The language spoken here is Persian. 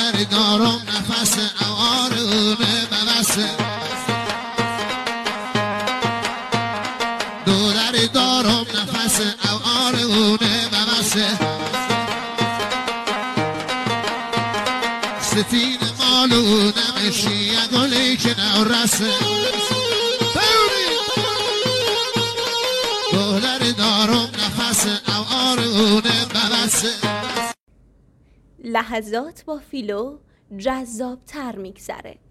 دولری دارم نفس اوارونه ببسه دولری دارم نفس اوارونه ببسه ستین مالونه مشی گلی که نورسه دولری دارم نفس اوارونه ببسه. لحظات با فیلو جذاب‌تر میگذره.